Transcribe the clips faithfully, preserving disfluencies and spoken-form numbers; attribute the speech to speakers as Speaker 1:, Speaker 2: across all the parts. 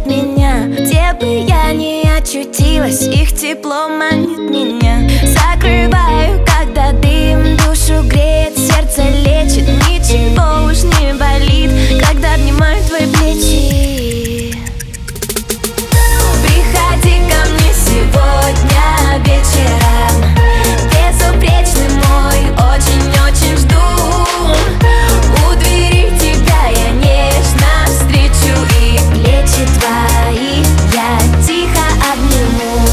Speaker 1: манит меня. Где бы я ни очутилась, их тепло манит меня. Закрываю, когда дым душу греет, сердце лечит, ничего уж не болит, когда обнимаю твои плечи. Приходи ко мне сегодня вечером, безупречный мой, очень-очень жду. У двери тебя я нежно встречу, и плечи твои я тихо обниму.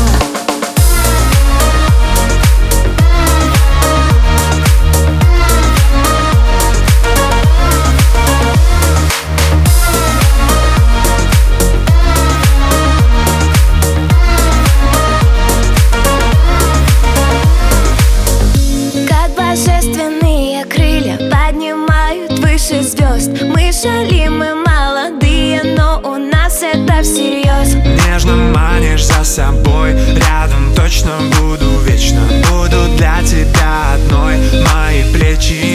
Speaker 1: Божественные крылья поднимают выше звезд. Мы шалим, мы молодые, но у нас это всерьез.
Speaker 2: Нежно манишь за собой, рядом точно буду вечно. Буду для тебя одной, мои плечи.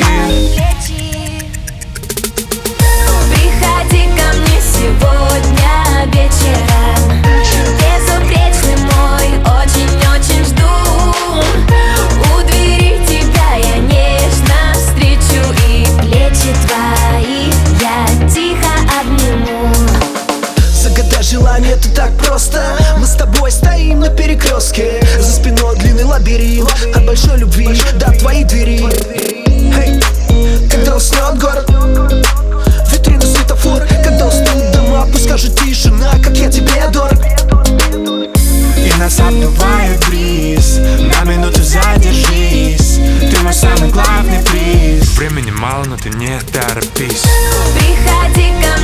Speaker 1: Приходи ко мне сегодня вечером, безупречный мой, очень-очень жду. У двери тебя я нежно встречу, и плечи твои я тихо обниму.
Speaker 3: Загадай желание, это так просто. Мы с тобой стоим на перекрестке, за спиной длинный лабиринт от большой любви до твоей двери. Hey. Когда уснет город, витрина, светофор, когда уснут дома, пусть скажут тишина, как я тебе дорог.
Speaker 2: И нас обдувает бриз, на минуту задержись. Ты мой самый главный приз. Времени мало, но ты не торопись.
Speaker 1: Приходи ко